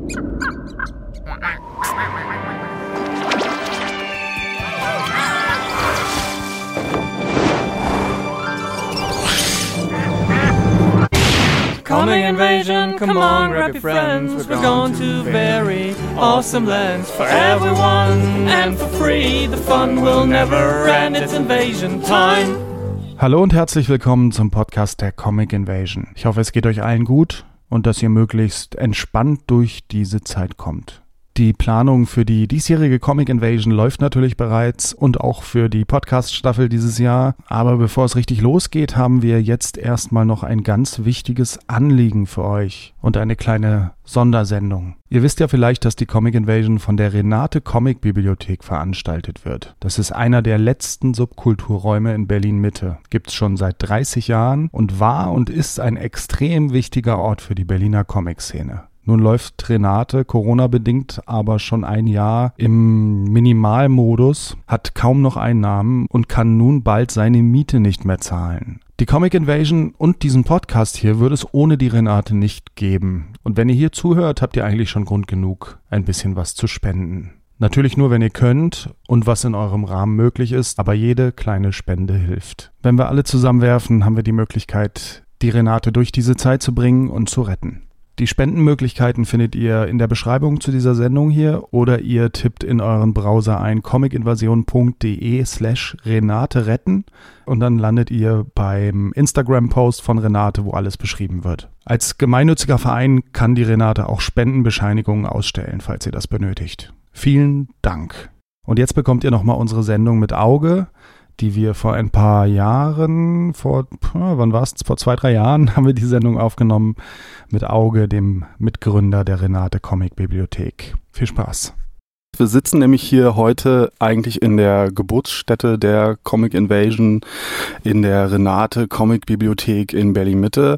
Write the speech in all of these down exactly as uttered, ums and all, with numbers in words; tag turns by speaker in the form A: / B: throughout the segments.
A: Comic Invasion, come on, grab your friends. We're going to very awesome lands for everyone and for free. The fun will never end, it's Invasion time.
B: Hallo und herzlich willkommen zum Podcast der Comic Invasion. Ich hoffe, es geht euch allen gut und dass ihr möglichst entspannt durch diese Zeit kommt. Die Planung für die diesjährige Comic Invasion läuft natürlich bereits und auch für die Podcast-Staffel dieses Jahr. Aber bevor es richtig losgeht, haben wir jetzt erstmal noch ein ganz wichtiges Anliegen für euch und eine kleine Sondersendung. Ihr wisst ja vielleicht, dass die Comic Invasion von der Renate Comic Bibliothek veranstaltet wird. Das ist einer der letzten Subkulturräume in Berlin-Mitte. Gibt's schon seit dreißig Jahren und war und ist ein extrem wichtiger Ort für die Berliner Comic-Szene. Nun läuft Renate Corona-bedingt aber schon ein Jahr im Minimalmodus, hat kaum noch Einnahmen und kann nun bald seine Miete nicht mehr zahlen. Die Comic Invasion und diesen Podcast hier würde es ohne die Renate nicht geben. Und wenn ihr hier zuhört, habt ihr eigentlich schon Grund genug, ein bisschen was zu spenden. Natürlich nur, wenn ihr könnt und was in eurem Rahmen möglich ist, aber jede kleine Spende hilft. Wenn wir alle zusammenwerfen, haben wir die Möglichkeit, die Renate durch diese Zeit zu bringen und zu retten. Die Spendenmöglichkeiten findet ihr in der Beschreibung zu dieser Sendung hier oder ihr tippt in euren Browser ein comicinvasion.de slash Renate retten und dann landet ihr beim Instagram-Post von Renate, wo alles beschrieben wird. Als gemeinnütziger Verein kann die Renate auch Spendenbescheinigungen ausstellen, falls ihr das benötigt. Vielen Dank. Und jetzt bekommt ihr nochmal unsere Sendung mit Auge, die wir vor ein paar Jahren, vor, wann war es, vor zwei, drei Jahren haben wir die Sendung aufgenommen mit Auge, dem Mitgründer der Renate Comic Bibliothek. Viel Spaß.
C: Wir sitzen nämlich hier heute eigentlich in der Geburtsstätte der Comic Invasion in der Renate Comic Bibliothek in Berlin-Mitte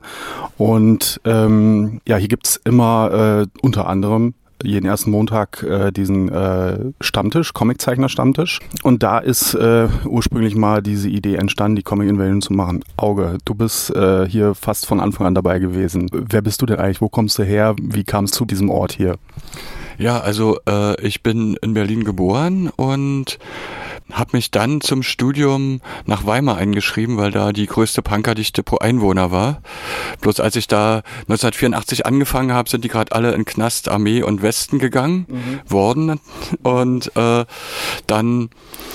C: und ähm, ja, hier gibt's immer äh, unter anderem jeden ersten Montag äh, diesen äh, Stammtisch, Comiczeichner-Stammtisch. Und da ist äh, ursprünglich mal diese Idee entstanden, die Comic Invasion zu machen. Auge, du bist äh, hier fast von Anfang an dabei gewesen. Wer bist du denn eigentlich? Wo kommst du her? Wie kam es zu diesem Ort hier?
D: Ja, also äh, ich bin in Berlin geboren und habe mich dann zum Studium nach Weimar eingeschrieben, weil da die größte Punkerdichte pro Einwohner war. Bloß als ich da neunzehnhundertvierundachtzig angefangen habe, sind die gerade alle in Knast, Armee und Westen gegangen mhm. worden. Und äh, dann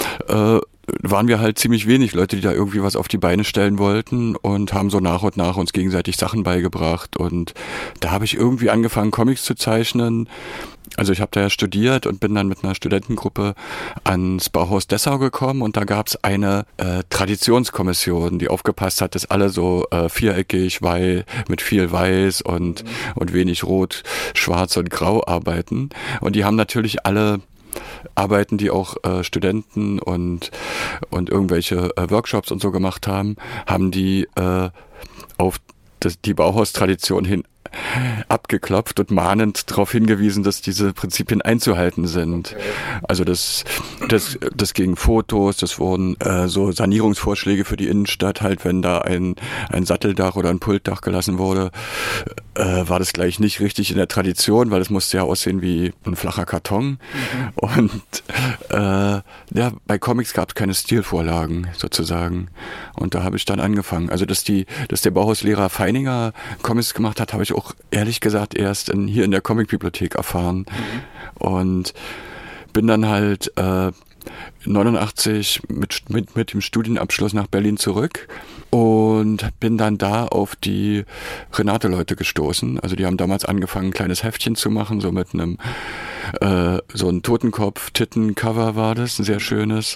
D: äh, waren wir halt ziemlich wenig Leute, die da irgendwie was auf die Beine stellen wollten und haben so nach und nach uns gegenseitig Sachen beigebracht. Und da habe ich irgendwie angefangen, Comics zu zeichnen. Also ich habe da ja studiert und bin dann mit einer Studentengruppe ans Bauhaus Dessau gekommen und da gab es eine äh, Traditionskommission, die aufgepasst hat, dass alle so äh, viereckig, weil mit viel Weiß und, mhm. und wenig Rot, Schwarz und Grau arbeiten. Und die haben natürlich alle Arbeiten, die auch äh, Studenten und, und irgendwelche äh, Workshops und so gemacht haben, haben die äh, auf das, die Bauhaustradition hin abgeklopft und mahnend darauf hingewiesen, dass diese Prinzipien einzuhalten sind. Okay. Also das, das, das gegen Fotos, das wurden äh, so Sanierungsvorschläge für die Innenstadt, halt wenn da ein, ein Satteldach oder ein Pultdach gelassen wurde, äh, war das gleich nicht richtig in der Tradition, weil es musste ja aussehen wie ein flacher Karton. Mhm. Und äh, ja, bei Comics gab es keine Stilvorlagen sozusagen. Und da habe ich dann angefangen. Also dass die, dass der Bauhauslehrer Feininger Comics gemacht hat, habe ich auch ehrlich gesagt erst in, hier in der Comicbibliothek erfahren. Mhm. Und bin dann halt äh, neunundachtzig mit, mit, mit dem Studienabschluss nach Berlin zurück und bin dann da auf die Renate-Leute gestoßen. Also die haben damals angefangen, ein kleines Heftchen zu machen, so mit einem äh, so ein Totenkopf-Titten-Cover war das, ein sehr schönes.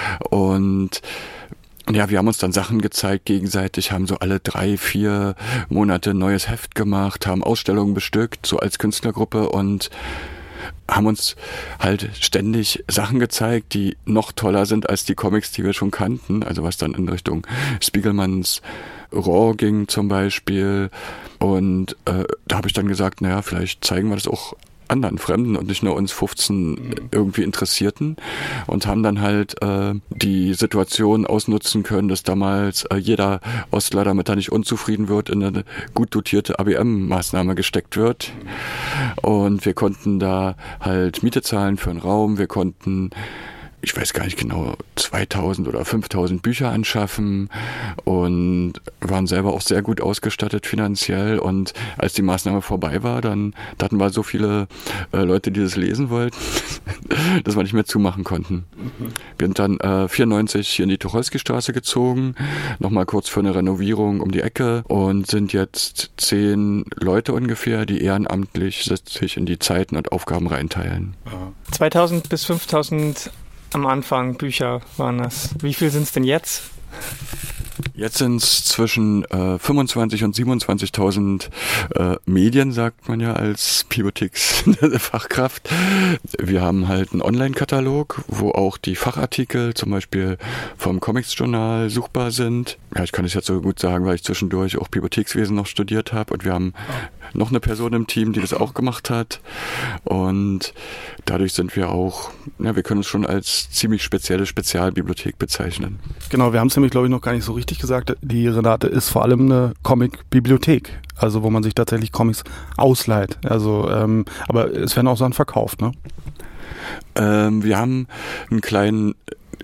D: Und ja, wir haben uns dann Sachen gezeigt gegenseitig, haben so alle drei, vier Monate ein neues Heft gemacht, haben Ausstellungen bestückt, so als Künstlergruppe und haben uns halt ständig Sachen gezeigt, die noch toller sind als die Comics, die wir schon kannten. Also was dann in Richtung Spiegelmanns Raw ging zum Beispiel. Und äh, da habe ich dann gesagt, naja, vielleicht zeigen wir das auch anderen Fremden und nicht nur uns fünfzehn irgendwie Interessierten und haben dann halt äh, die Situation ausnutzen können, dass damals äh, jeder Ostler, damit er nicht unzufrieden wird, in eine gut dotierte A B M-Maßnahme gesteckt wird. Und wir konnten da halt Miete zahlen für einen Raum, wir konnten, ich weiß gar nicht genau, zweitausend oder fünftausend Bücher anschaffen und waren selber auch sehr gut ausgestattet finanziell. Und als die Maßnahme vorbei war, dann da hatten wir so viele äh, Leute, die das lesen wollten, dass wir nicht mehr zumachen konnten. Mhm. Wir sind dann äh, vierundneunzig hier in die Tucholsky-Straße gezogen, nochmal kurz für eine Renovierung um die Ecke und sind jetzt zehn Leute ungefähr, die ehrenamtlich sich in die Zeiten und Aufgaben reinteilen.
A: zweitausend bis fünftausend am Anfang Bücher waren das. Wie viel sind es denn jetzt?
D: Jetzt sind es zwischen äh, fünfundzwanzigtausend und siebenundzwanzigtausend äh, Medien, sagt man ja als Bibliotheksfachkraft. Wir haben halt einen Online-Katalog, wo auch die Fachartikel zum Beispiel vom Comics-Journal suchbar sind. Ja, ich kann es jetzt so gut sagen, weil ich zwischendurch auch Bibliothekswesen noch studiert habe und wir haben noch eine Person im Team, die das auch gemacht hat. Und dadurch sind wir auch, ja, wir können uns schon als ziemlich spezielle Spezialbibliothek bezeichnen.
C: Genau, wir haben es nämlich, glaube ich, noch gar nicht so richtig gesagt. Die Renate ist vor allem eine Comic-Bibliothek, also wo man sich tatsächlich Comics ausleiht. Also, ähm, aber es werden auch Sachen verkauft, ne?
D: Ähm, wir haben einen kleinen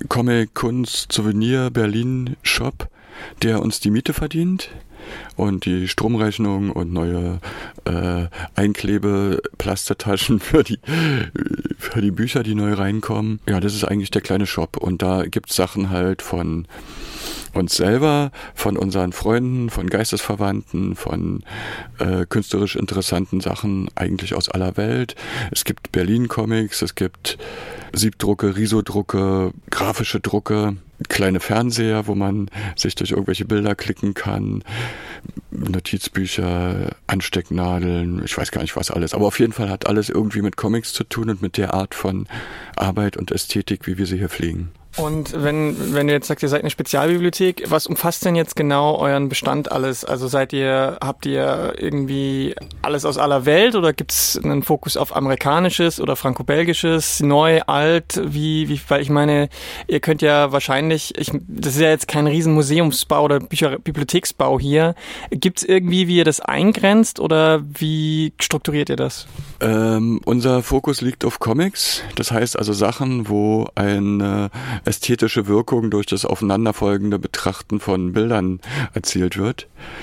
D: Comic-Kunst-Souvenir-Berlin-Shop, der uns die Miete verdient. Und die Stromrechnung und neue äh, Einklebe-Plasтерtaschen für die, für die Bücher, die neu reinkommen. Ja, das ist eigentlich der kleine Shop. Und da gibt's Sachen halt von uns selber, von unseren Freunden, von Geistesverwandten, von äh, künstlerisch interessanten Sachen eigentlich aus aller Welt. Es gibt Berlin-Comics, es gibt Siebdrucke, Risodrucke, grafische Drucke, kleine Fernseher, wo man sich durch irgendwelche Bilder klicken kann, Notizbücher, Anstecknadeln, ich weiß gar nicht was alles. Aber auf jeden Fall hat alles irgendwie mit Comics zu tun und mit der Art von Arbeit und Ästhetik, wie wir sie hier pflegen.
A: Und wenn, wenn du jetzt sagst, ihr seid eine Spezialbibliothek, was umfasst denn jetzt genau euren Bestand alles? Also seid ihr, habt ihr irgendwie alles aus aller Welt oder gibt es einen Fokus auf amerikanisches oder franco-belgisches, neu, alt, wie, wie, weil ich meine, ihr könnt ja wahrscheinlich, ich, das ist ja jetzt kein riesen Museumsbau oder Bücher, Bibliotheksbau hier. Gibt es irgendwie, wie ihr das eingrenzt oder wie strukturiert ihr das?
D: Ähm, unser Fokus liegt auf Comics, das heißt also Sachen, wo eine ästhetische Wirkung durch das aufeinanderfolgende Betrachten von Bildern erzielt wird.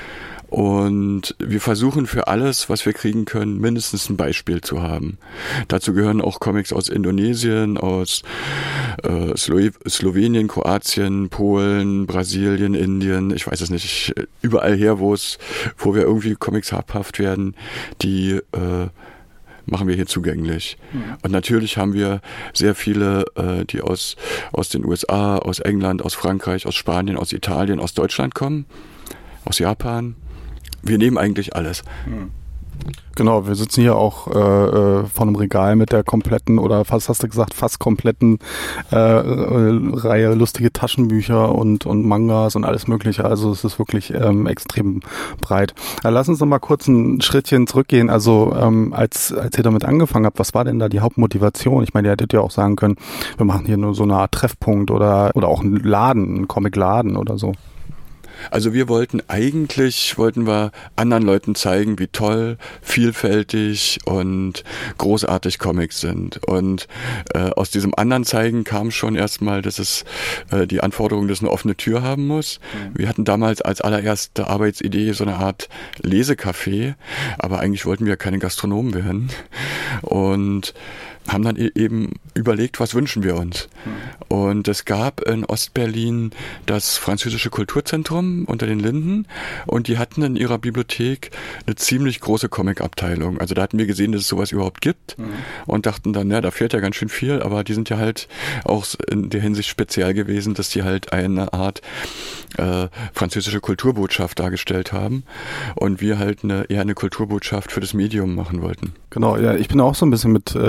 D: Und wir versuchen für alles, was wir kriegen können, mindestens ein Beispiel zu haben. Dazu gehören auch Comics aus Indonesien, aus äh, Slo- Slowenien, Kroatien, Polen, Brasilien, Indien, ich weiß es nicht, überall her, wo es, wo wir irgendwie Comics habhaft werden, die äh, machen wir hier zugänglich. Mhm. Und natürlich haben wir sehr viele, äh, die aus, aus den U S A, aus England, aus Frankreich, aus Spanien, aus Italien, aus Deutschland kommen, aus Japan. Wir nehmen eigentlich alles.
C: Mhm. Genau, wir sitzen hier auch äh, vor einem Regal mit der kompletten, oder fast hast du gesagt, fast kompletten äh, Reihe lustige Taschenbücher und und Mangas und alles mögliche. Also es ist wirklich ähm, extrem breit. Ja, lass uns noch mal kurz ein Schrittchen zurückgehen. Also ähm, als als ihr damit angefangen habt, was war denn da die Hauptmotivation? Ich meine, ihr hättet ja auch sagen können, wir machen hier nur so eine Art Treffpunkt oder oder auch einen Laden, einen Comicladen oder so.
D: Also wir wollten eigentlich, wollten wir anderen Leuten zeigen, wie toll, vielfältig und großartig Comics sind. Und äh, aus diesem anderen Zeigen kam schon erstmal, dass es äh, die Anforderung, dass eine offene Tür haben muss. Mhm. Wir hatten damals als allererste Arbeitsidee so eine Art Lesecafé, aber eigentlich wollten wir keine Gastronomen werden. Und haben dann eben überlegt, was wünschen wir uns. Mhm. Und es gab in Ostberlin das Französische Kulturzentrum unter den Linden und die hatten in ihrer Bibliothek eine ziemlich große Comic-Abteilung. Also da hatten wir gesehen, dass es sowas überhaupt gibt mhm. und dachten dann, ja, da fehlt ja ganz schön viel, aber die sind ja halt auch in der Hinsicht speziell gewesen, dass die halt eine Art äh, französische Kulturbotschaft dargestellt haben und wir halt eine, eher eine Kulturbotschaft für das Medium machen wollten.
C: Genau, ja, ich bin auch so ein bisschen mit äh, Comics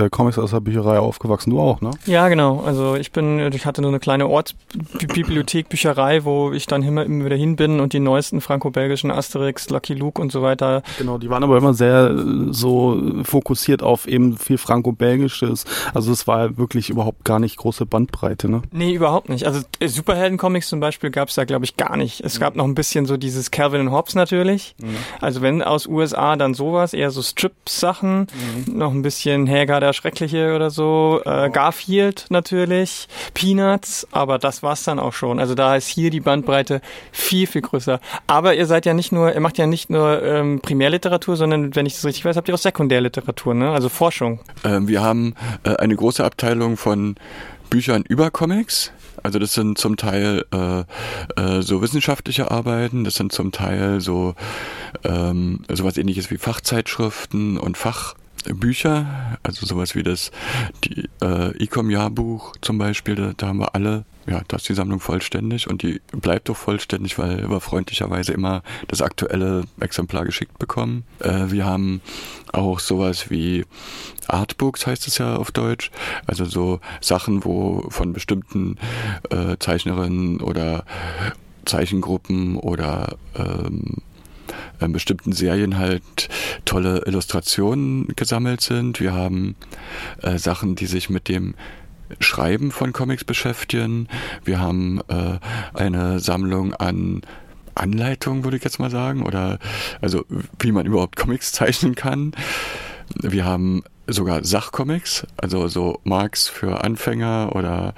C: aus der Bücherei aufgewachsen, du auch, ne?
A: Ja, genau. Also ich bin, ich hatte nur eine kleine Ortsbibliothek, Bücherei, wo ich dann immer, immer wieder hin bin und die neuesten franco-belgischen Asterix, Lucky Luke und so weiter.
C: Genau, die waren aber immer sehr so fokussiert auf eben viel franco-belgisches. Also es war wirklich überhaupt gar nicht große Bandbreite, ne?
A: Nee, überhaupt nicht. Also Superhelden-Comics zum Beispiel gab es da, glaube ich, gar nicht. Es gab noch ein bisschen so dieses Calvin und Hobbes natürlich. Mhm. Also wenn aus U S A dann sowas, eher so Strip-Sachen, mhm. noch ein bisschen Hagar der Schreckliche oder so, äh, Garfield natürlich, Peanuts, aber das war's dann auch schon. Also da ist hier die Bandbreite viel, viel größer. Aber ihr seid ja nicht nur, ihr macht ja nicht nur ähm, Primärliteratur, sondern, wenn ich das richtig weiß, habt ihr auch Sekundärliteratur, ne? Also Forschung.
D: Ähm, wir haben äh, eine große Abteilung von Büchern über Comics. Also das sind zum Teil äh, äh, so wissenschaftliche Arbeiten, das sind zum Teil so ähm, sowas ähnliches wie Fachzeitschriften und Fachbücher, also sowas wie das die, äh, Ecom-Jahrbuch zum Beispiel, da, da haben wir alle, ja, da ist die Sammlung vollständig und die bleibt auch vollständig, weil wir freundlicherweise immer das aktuelle Exemplar geschickt bekommen. Äh, wir haben auch sowas wie Artbooks, heißt es ja auf Deutsch, also so Sachen, wo von bestimmten äh, Zeichnerinnen oder Zeichengruppen oder ähm, in bestimmten Serien halt tolle Illustrationen gesammelt sind. Wir haben äh, Sachen, die sich mit dem Schreiben von Comics beschäftigen. Wir haben äh, eine Sammlung an Anleitungen, würde ich jetzt mal sagen, oder also wie man überhaupt Comics zeichnen kann. Wir haben sogar Sachcomics, also so Marx für Anfänger oder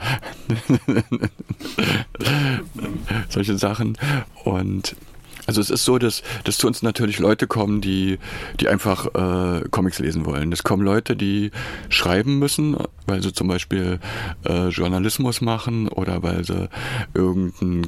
D: solche Sachen. Und also es ist so, dass, dass zu uns natürlich Leute kommen, die, die einfach äh, Comics lesen wollen. Es kommen Leute, die schreiben müssen, weil sie zum Beispiel äh, Journalismus machen oder weil sie irgendein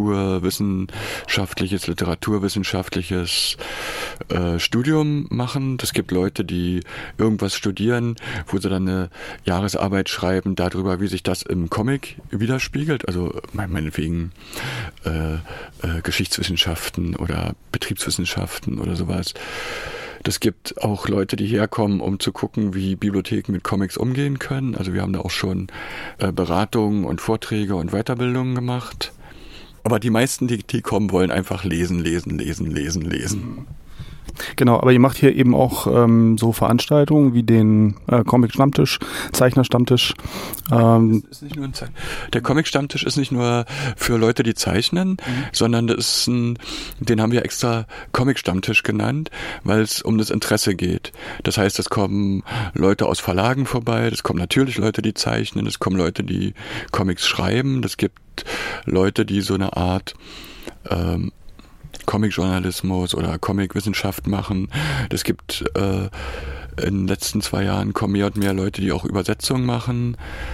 D: kulturwissenschaftliches, literaturwissenschaftliches äh, Studium machen. Es gibt Leute, die irgendwas studieren, wo sie dann eine Jahresarbeit schreiben darüber, wie sich das im Comic widerspiegelt. Also meinetwegen äh, äh, Geschichtswissenschaften oder Betriebswissenschaften oder sowas. Das gibt auch Leute, die herkommen, um zu gucken, wie Bibliotheken mit Comics umgehen können. Also wir haben da auch schon äh, Beratungen und Vorträge und Weiterbildungen gemacht. Aber die meisten, die, die kommen, wollen einfach lesen, lesen, lesen, lesen, lesen.
C: Genau, aber ihr macht hier eben auch ähm, so Veranstaltungen wie den äh, Comic-Stammtisch, Zeichner-Stammtisch. Ähm,
D: ist nicht nur ein Ze- Der Comic-Stammtisch ist nicht nur für Leute, die zeichnen, mhm. sondern das ist ein, den haben wir extra Comic-Stammtisch genannt, weil es um das Interesse geht. Das heißt, es kommen Leute aus Verlagen vorbei, es kommen natürlich Leute, die zeichnen, es kommen Leute, die Comics schreiben, es gibt Leute, die so eine Art ähm, Comic-Journalismus oder Comic-Wissenschaft machen. Es gibt äh, in den letzten zwei Jahren kommen mehr und mehr Leute, die auch Übersetzungen machen.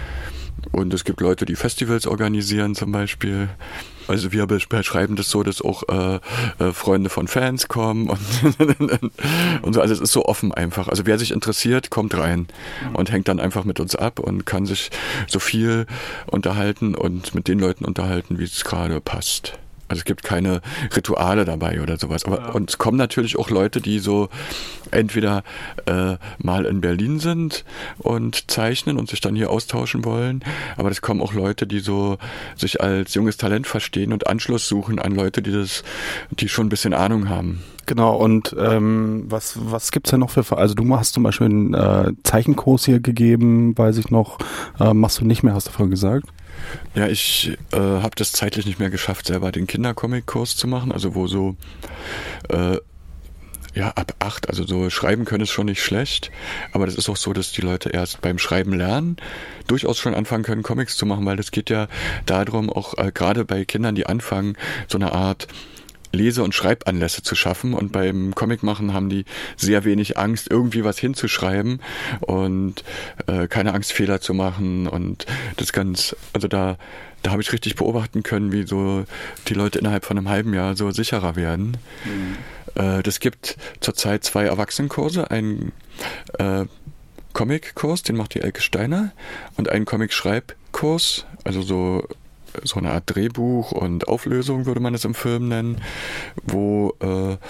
D: Und es gibt Leute, die Festivals organisieren zum Beispiel. Also wir beschreiben das so, dass auch äh, äh, Freunde von Fans kommen und, und so. Also es ist so offen einfach. Also wer sich interessiert, kommt rein und hängt dann einfach mit uns ab und kann sich so viel unterhalten und mit den Leuten unterhalten, wie es gerade passt. Also es gibt keine Rituale dabei oder sowas. Aber ja. Und es kommen natürlich auch Leute, die so entweder äh, mal in Berlin sind und zeichnen und sich dann hier austauschen wollen. Aber es kommen auch Leute, die so sich als junges Talent verstehen und Anschluss suchen an Leute, die das, die schon ein bisschen Ahnung haben.
C: Genau, und ähm, was was gibt's denn noch für, also du hast zum Beispiel einen äh, Zeichenkurs hier gegeben, weiß ich noch, äh, machst du nicht mehr, hast du vorhin gesagt?
D: Ja, ich äh, habe das zeitlich nicht mehr geschafft, selber den Kindercomic-Kurs zu machen, also wo so äh, ja ab acht, also so schreiben können ist schon nicht schlecht, aber das ist auch so, dass die Leute erst beim Schreiben lernen durchaus schon anfangen können, Comics zu machen, weil es geht ja darum, auch äh, gerade bei Kindern, die anfangen, so eine Art Lese- und Schreibanlässe zu schaffen, und beim Comicmachen haben die sehr wenig Angst, irgendwie was hinzuschreiben und äh, keine Angst, Fehler zu machen, und das ganz, also da da habe ich richtig beobachten können, wie so die Leute innerhalb von einem halben Jahr so sicherer werden. Mhm. Äh, das gibt zurzeit zwei Erwachsenenkurse, einen äh, Comic-Kurs, den macht die Elke Steiner, und einen Comic-Schreibkurs, also so so eine Art Drehbuch und Auflösung würde man es im Film nennen, wo äh,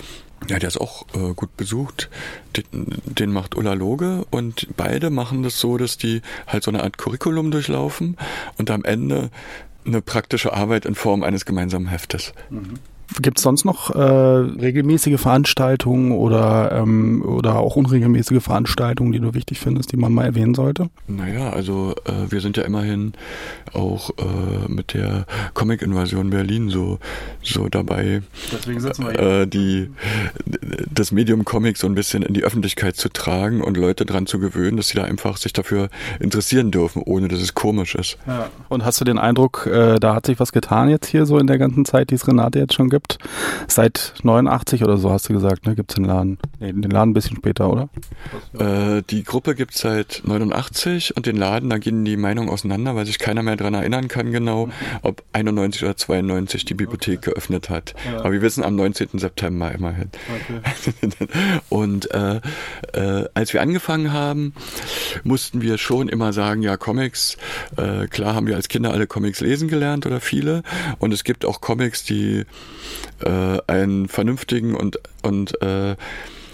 D: Ja, der ist auch äh, gut besucht. Den, den macht Ulla Loge und beide machen das so, dass die halt so eine Art Curriculum durchlaufen und am Ende eine praktische Arbeit in Form eines gemeinsamen Heftes.
C: Mhm. Gibt es sonst noch äh, regelmäßige Veranstaltungen oder, ähm, oder auch unregelmäßige Veranstaltungen, die du wichtig findest, die man mal erwähnen sollte?
D: Naja, also äh, wir sind ja immerhin auch äh, mit der Comic-Invasion Berlin so, so dabei,
C: Deswegen sitzen wir hier.
D: Äh, die, das Medium Comic so ein bisschen in die Öffentlichkeit zu tragen und Leute dran zu gewöhnen, dass sie da einfach sich dafür interessieren dürfen, ohne dass es komisch ist.
C: Ja. Und hast du den Eindruck, äh, da hat sich was getan jetzt hier so in der ganzen Zeit, die es Renate jetzt schon gibt? Seit neunundachtzig oder so hast du gesagt, ne? Gibt es den Laden? Nee, den Laden ein bisschen später, oder?
D: Äh, die Gruppe gibt es seit neunundachtzig und den Laden, da gehen die Meinungen auseinander, weil sich keiner mehr daran erinnern kann genau, ob einundneunzig oder zweiundneunzig die Bibliothek okay. geöffnet hat. Ja. Aber wir wissen am neunzehnten September immerhin. Okay. Und äh, äh, als wir angefangen haben, mussten wir schon immer sagen, ja Comics, äh, klar haben wir als Kinder alle Comics lesen gelernt oder viele und es gibt auch Comics, die äh, einen vernünftigen und, und äh, äh,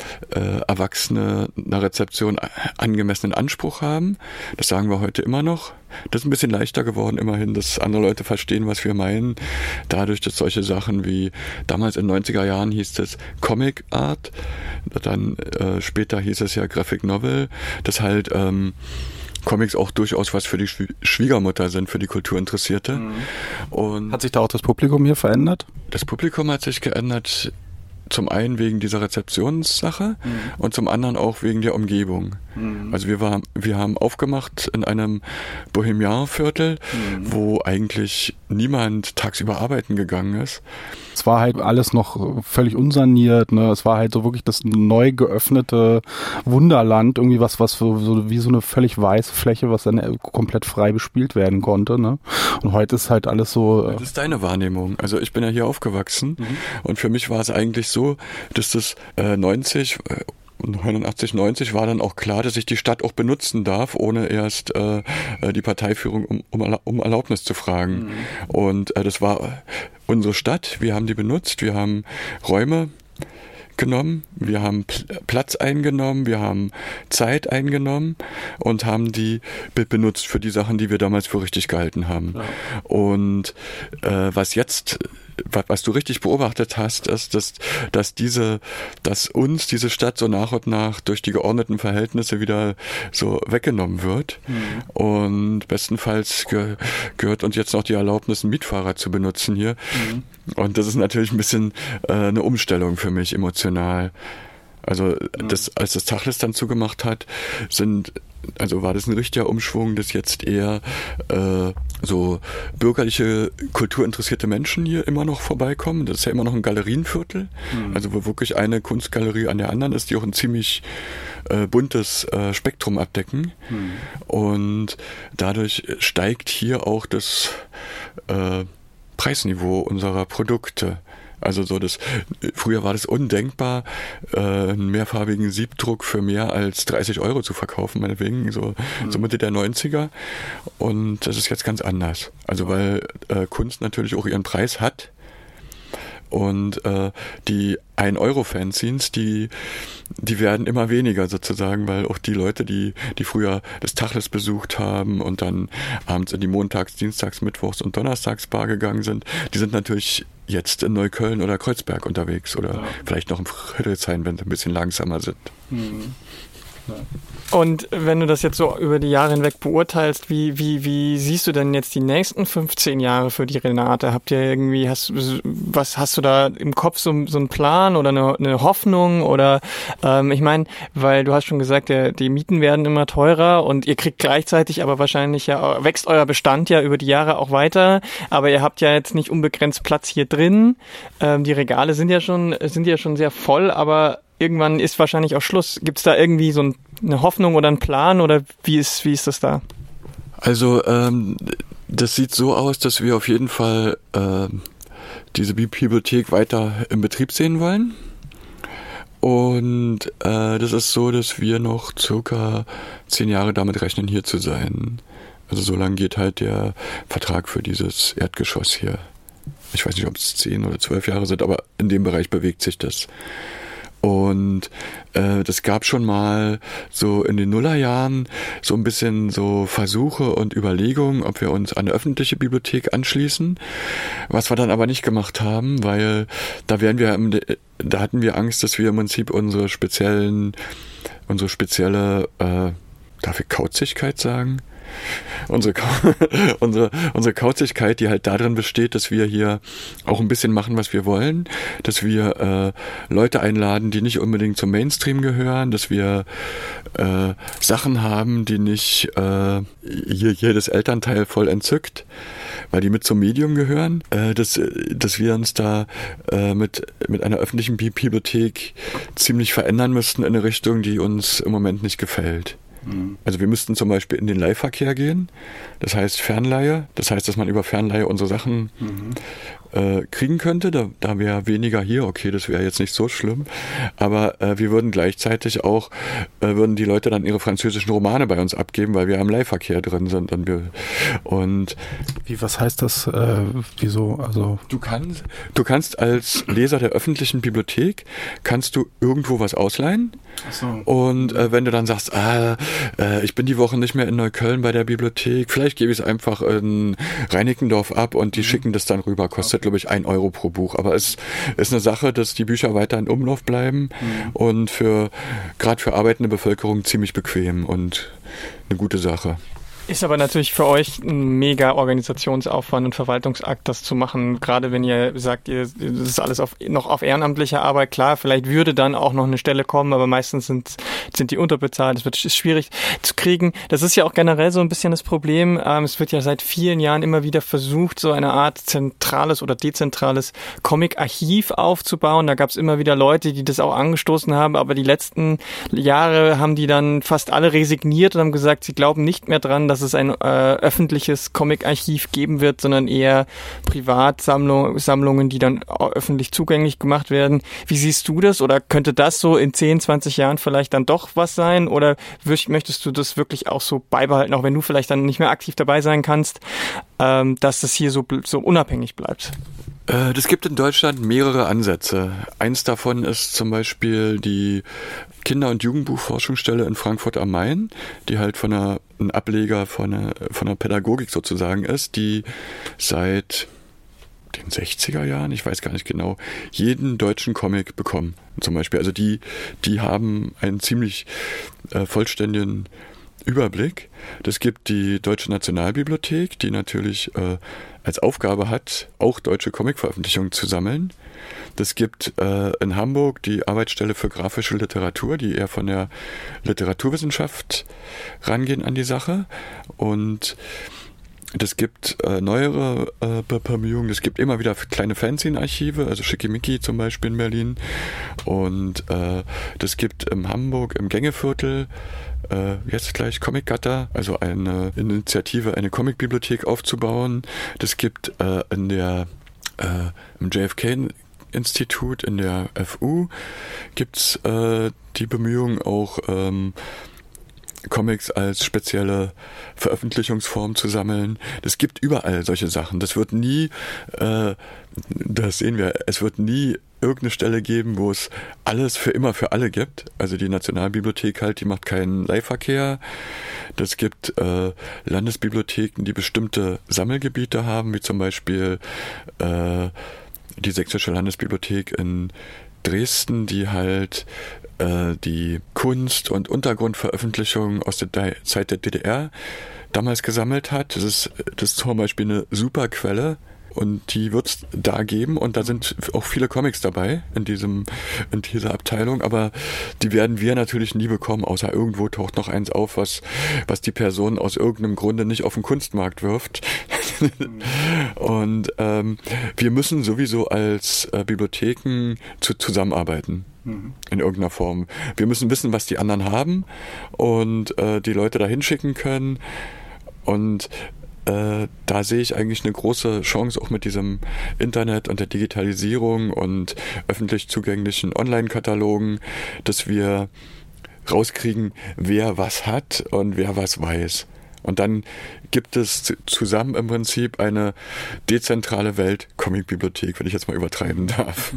D: erwachsene einer Rezeption angemessenen Anspruch haben. Das sagen wir heute immer noch. Das ist ein bisschen leichter geworden immerhin, dass andere Leute verstehen, was wir meinen. Dadurch, dass solche Sachen wie damals in den neunziger Jahren hieß es Comic Art, dann äh, später hieß es ja Graphic Novel, das halt ähm, Comics auch durchaus was für die Schwiegermutter sind, für die Kulturinteressierte. Mhm. Und
C: hat sich da auch das Publikum hier verändert?
D: Das Publikum hat sich geändert, zum einen wegen dieser Rezeptionssache mhm. und zum anderen auch wegen der Umgebung. Mhm. Also wir, war, wir haben aufgemacht in einem Bohemian-Viertel, mhm. wo eigentlich niemand tagsüber arbeiten gegangen ist.
C: Es war halt alles noch völlig unsaniert, ne? Es war halt so wirklich das neu geöffnete Wunderland, irgendwie was, was so, so wie so eine völlig weiße Fläche, was dann komplett frei bespielt werden konnte, ne? Und heute ist halt alles so.
D: Das ist deine Wahrnehmung. Also ich bin ja hier aufgewachsen mhm. und für mich war es eigentlich so, dass das äh, neunzig neunundachtzig, neunzig war dann auch klar, dass ich die Stadt auch benutzen darf, ohne erst äh, die Parteiführung um, um, um Erlaubnis zu fragen. Mhm. Und äh, das war unsere Stadt, wir haben die benutzt, wir haben Räume genommen, wir haben Pl- Platz eingenommen, wir haben Zeit eingenommen und haben die be- benutzt für die Sachen, die wir damals für richtig gehalten haben. Ja. Und äh, was jetzt was du richtig beobachtet hast, ist, dass, dass diese, dass uns diese Stadt so nach und nach durch die geordneten Verhältnisse wieder so weggenommen wird. Mhm. Und bestenfalls ge- gehört uns jetzt noch die Erlaubnis, einen Mietfahrer zu benutzen hier. Mhm. Und das ist natürlich ein bisschen äh, eine Umstellung für mich emotional. Also mhm. das, als das Tacheles dann zugemacht hat, sind also war das ein richtiger Umschwung, dass jetzt eher äh, so bürgerliche, kulturinteressierte Menschen hier immer noch vorbeikommen. Das ist ja immer noch ein Galerienviertel, mhm. also wo wirklich eine Kunstgalerie an der anderen ist, die auch ein ziemlich äh, buntes äh, Spektrum abdecken. Mhm. Und dadurch steigt hier auch das äh, Preisniveau unserer Produkte. Also so das, früher war das undenkbar, äh, einen mehrfarbigen Siebdruck für mehr als dreißig Euro zu verkaufen, meinetwegen, so, mhm. so Mitte der neunziger. Und das ist jetzt ganz anders. Also weil äh, Kunst natürlich auch ihren Preis hat. Und äh, die ein Euro Fanzines, die, die werden immer weniger sozusagen, weil auch die Leute, die, die früher das Tacheles besucht haben und dann abends in die Montags-, Dienstags-, Mittwochs- und Donnerstagsbar gegangen sind, die sind natürlich jetzt in Neukölln oder Kreuzberg unterwegs oder ja. vielleicht noch in Friedrichshain, wenn sie ein bisschen langsamer sind.
A: Mhm. Ja. Und wenn du das jetzt so über die Jahre hinweg beurteilst, wie, wie, wie siehst du denn jetzt die nächsten fünfzehn Jahre für die Renate? Habt ihr irgendwie, hast, was hast du da im Kopf, so, so einen Plan oder eine, eine Hoffnung? Oder ähm, ich meine, weil du hast schon gesagt, der, die Mieten werden immer teurer und ihr kriegt gleichzeitig aber wahrscheinlich ja, wächst euer Bestand ja über die Jahre auch weiter, aber ihr habt ja jetzt nicht unbegrenzt Platz hier drin. Ähm, die Regale sind ja schon, sind ja schon sehr voll, aber irgendwann ist wahrscheinlich auch Schluss. Gibt es da irgendwie so ein, eine Hoffnung oder einen Plan oder wie ist, wie ist das da?
D: Also ähm, das sieht so aus, dass wir auf jeden Fall äh, diese Bibliothek weiter im Betrieb sehen wollen. Und äh, das ist so, dass wir noch circa zehn Jahre damit rechnen, hier zu sein. Also so lange geht halt der Vertrag für dieses Erdgeschoss hier. Ich weiß nicht, ob es zehn oder zwölf Jahre sind, aber in dem Bereich bewegt sich das. Und äh, das gab schon mal so in den Nullerjahren so ein bisschen so Versuche und Überlegungen, ob wir uns an eine öffentliche Bibliothek anschließen, was wir dann aber nicht gemacht haben, weil da wären wir, im, da hatten wir Angst, dass wir im Prinzip unsere speziellen, unsere spezielle, äh, darf ich Kauzigkeit sagen? Unsere, unsere, unsere Kauzigkeit, die halt darin besteht, dass wir hier auch ein bisschen machen, was wir wollen, dass wir äh, Leute einladen, die nicht unbedingt zum Mainstream gehören, dass wir äh, Sachen haben, die nicht äh, hier jedes Elternteil voll entzückt, weil die mit zum Medium gehören, äh, dass, dass wir uns da äh, mit, mit einer öffentlichen Bibliothek ziemlich verändern müssten in eine Richtung, die uns im Moment nicht gefällt. Also wir müssten zum Beispiel in den Leihverkehr gehen, das heißt Fernleihe, das heißt, dass man über Fernleihe unsere Sachen mhm. äh, kriegen könnte, da, da wäre weniger hier, okay, das wäre jetzt nicht so schlimm, aber äh, wir würden gleichzeitig auch, äh, würden die Leute dann ihre französischen Romane bei uns abgeben, weil wir am Leihverkehr drin sind und wir, und
C: wie, was heißt das, äh, wieso, also?
D: Du kannst, du kannst als Leser der öffentlichen Bibliothek, kannst du irgendwo was ausleihen. Ach so. Und äh, wenn du dann sagst, ah, äh, ich bin die Woche nicht mehr in Neukölln bei der Bibliothek, vielleicht gebe ich es einfach in Reinickendorf ab und die mhm. schicken das dann rüber, kostet okay. glaube ich ein Euro pro Buch, aber es ist eine Sache, dass die Bücher weiter in Umlauf bleiben mhm. und für gerade für arbeitende Bevölkerung ziemlich bequem und eine gute Sache.
A: Ist aber natürlich für euch ein mega Organisationsaufwand und Verwaltungsakt, das zu machen. Gerade wenn ihr sagt, ihr, das ist alles auf, noch auf ehrenamtlicher Arbeit. Klar, vielleicht würde dann auch noch eine Stelle kommen, aber meistens sind, sind die unterbezahlt. Es wird ist schwierig zu kriegen. Das ist ja auch generell so ein bisschen das Problem. Ähm, es wird ja seit vielen Jahren immer wieder versucht, so eine Art zentrales oder dezentrales Comic-Archiv aufzubauen. Da gab es immer wieder Leute, die das auch angestoßen haben, aber die letzten Jahre haben die dann fast alle resigniert und haben gesagt, sie glauben nicht mehr dran, dass es ein äh, öffentliches Comic-Archiv geben wird, sondern eher Privatsammlungen, die dann öffentlich zugänglich gemacht werden. Wie siehst du das? Oder könnte das so in zehn, zwanzig Jahren vielleicht dann doch was sein? Oder möchtest du das wirklich auch so beibehalten, auch wenn du vielleicht dann nicht mehr aktiv dabei sein kannst, ähm, dass das hier so, so unabhängig bleibt?
D: Es gibt in Deutschland mehrere Ansätze. Eins davon ist zum Beispiel die Kinder- und Jugendbuchforschungsstelle in Frankfurt am Main, die halt von einer, ein Ableger von einer, von einer Pädagogik sozusagen ist, die seit den sechziger Jahren, ich weiß gar nicht genau, jeden deutschen Comic bekommen. Zum Beispiel, also die, die haben einen ziemlich äh, vollständigen Überblick. Das gibt die Deutsche Nationalbibliothek, die natürlich äh, als Aufgabe hat, auch deutsche Comicveröffentlichungen zu sammeln. Das gibt äh, in Hamburg die Arbeitsstelle für grafische Literatur, die eher von der Literaturwissenschaft rangehen an die Sache. Und das gibt äh, neuere äh, Bemühungen. Es gibt immer wieder kleine Fanzine-Archive, also Schickimicki zum Beispiel in Berlin. Und äh, das gibt in Hamburg im Gängeviertel äh, jetzt gleich Comic-Gatter, also eine Initiative, eine Comicbibliothek aufzubauen. Das gibt äh, in der äh, im J F K Institut in der F U gibt's äh, die Bemühungen auch ähm, Comics als spezielle Veröffentlichungsform zu sammeln. Es gibt überall solche Sachen. Das wird nie, äh, das sehen wir, es wird nie irgendeine Stelle geben, wo es alles für immer für alle gibt. Also die Nationalbibliothek halt, die macht keinen Leihverkehr. Das gibt äh, Landesbibliotheken, die bestimmte Sammelgebiete haben, wie zum Beispiel äh, die Sächsische Landesbibliothek in Dresden, die halt äh, die Kunst- und Untergrundveröffentlichungen aus der D- Zeit der D D R damals gesammelt hat. Das ist, das ist zum Beispiel eine super Quelle. Und die wird es da geben und da sind auch viele Comics dabei in diesem in dieser Abteilung, aber die werden wir natürlich nie bekommen, außer irgendwo taucht noch eins auf, was was die Person aus irgendeinem Grunde nicht auf den Kunstmarkt wirft. Und ähm, wir müssen sowieso als äh, Bibliotheken zu, zusammenarbeiten. In irgendeiner Form. Wir müssen wissen, was die anderen haben und äh, die Leute da hinschicken können und Äh, da sehe ich eigentlich eine große Chance auch mit diesem Internet und der Digitalisierung und öffentlich zugänglichen Online-Katalogen, dass wir rauskriegen, wer was hat und wer was weiß. Und dann gibt es zusammen im Prinzip eine dezentrale Welt-Comic-Bibliothek, wenn ich jetzt mal übertreiben darf.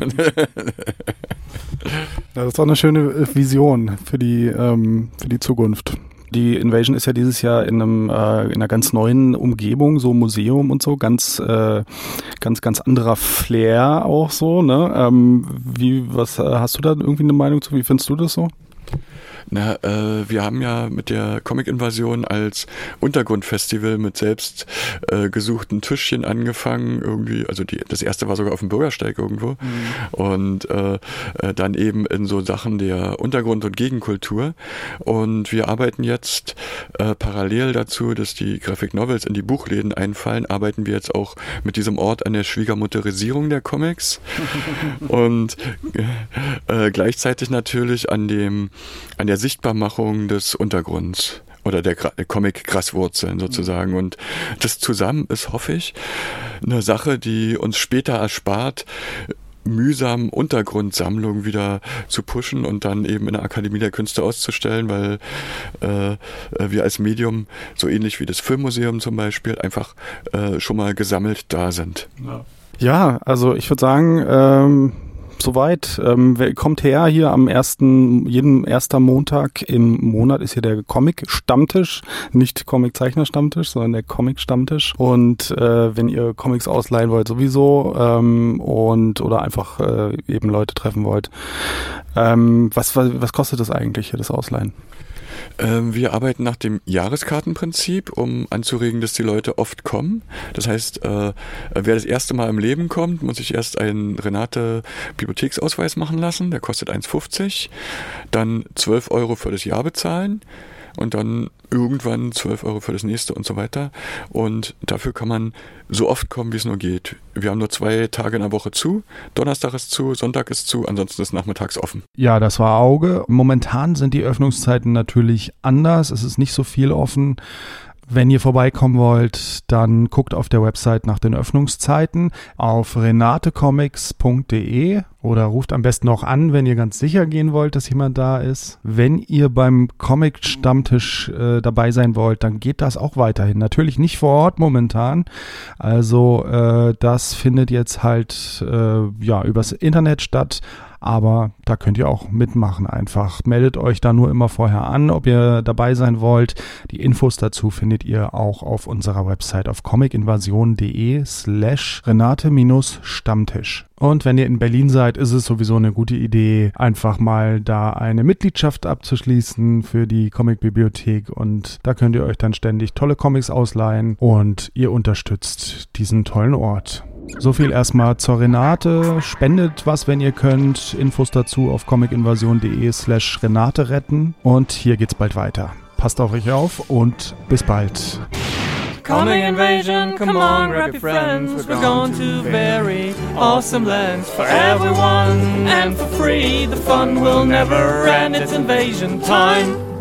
C: Das ist auch eine schöne Vision für die, ähm, für die Zukunft. Die Invasion ist ja dieses Jahr in einem äh, in einer ganz neuen Umgebung, so Museum und so, ganz äh, ganz ganz anderer Flair auch so, ne? Ähm, wie was äh, hast du da irgendwie eine Meinung zu? Wie findest du das so?
D: Na, äh, wir haben ja mit der Comic-Invasion als Untergrundfestival mit selbst äh, gesuchten Tischchen angefangen, irgendwie, also die, das erste war sogar auf dem Bürgersteig irgendwo mhm. und äh, äh, dann eben in so Sachen der Untergrund- und Gegenkultur und wir arbeiten jetzt äh, parallel dazu, dass die Graphic Novels in die Buchläden einfallen, arbeiten wir jetzt auch mit diesem Ort an der Schwiegermutterisierung der Comics und äh, gleichzeitig natürlich an dem an der Sichtbarmachung des Untergrunds oder der, der Comic-Graswurzeln sozusagen. Und das zusammen ist, hoffe ich, eine Sache, die uns später erspart, mühsam Untergrundsammlungen wieder zu pushen und dann eben in der Akademie der Künste auszustellen, weil äh, wir als Medium, so ähnlich wie das Filmmuseum zum Beispiel, einfach äh, schon mal gesammelt da sind.
C: Ja, also ich würde sagen, ähm soweit. Ähm, kommt her hier am ersten, jeden erster Montag im Monat ist hier der Comic-Stammtisch, nicht Comic-Zeichner-Stammtisch, sondern der Comic-Stammtisch. Und äh, wenn ihr Comics ausleihen wollt sowieso ähm, und oder einfach äh, eben Leute treffen wollt, ähm, was, was, was kostet das eigentlich hier, das Ausleihen?
D: Wir arbeiten nach dem Jahreskartenprinzip, um anzuregen, dass die Leute oft kommen. Das heißt, äh, wer das erste Mal im Leben kommt, muss sich erst einen Renate-Bibliotheksausweis machen lassen. Der kostet eins fünfzig. Dann zwölf Euro für das Jahr bezahlen. Und dann irgendwann zwölf Euro für das nächste und so weiter. Und dafür kann man so oft kommen, wie es nur geht. Wir haben nur zwei Tage in der Woche zu. Donnerstag ist zu, Sonntag ist zu, ansonsten ist nachmittags offen.
B: Ja, das war Auge. Momentan sind die Öffnungszeiten natürlich anders. Es ist nicht so viel offen. Wenn ihr vorbeikommen wollt, dann guckt auf der Website nach den Öffnungszeiten auf renatecomics punkt de oder ruft am besten auch an, wenn ihr ganz sicher gehen wollt, dass jemand da ist. Wenn ihr beim Comic-Stammtisch äh, dabei sein wollt, dann geht das auch weiterhin. Natürlich nicht vor Ort momentan. Also äh, das findet jetzt halt äh, ja übers Internet statt. Aber da könnt ihr auch mitmachen einfach. Meldet euch da nur immer vorher an, ob ihr dabei sein wollt. Die Infos dazu findet ihr auch auf unserer Website auf comicinvasion.de slash Renate-Stammtisch. Und wenn ihr in Berlin seid, ist es sowieso eine gute Idee, einfach mal da eine Mitgliedschaft abzuschließen für die Comicbibliothek. Und da könnt ihr euch dann ständig tolle Comics ausleihen und ihr unterstützt diesen tollen Ort. So viel erstmal zur Renate. Spendet was, wenn ihr könnt. Infos dazu auf comicinvasion.de slash Renate retten. Und hier geht's bald weiter. Passt auf euch auf und bis bald.
A: Comic Invasion, come on, grab your friends. We're going to very awesome lands for everyone and for free. The fun will never end. It's invasion time.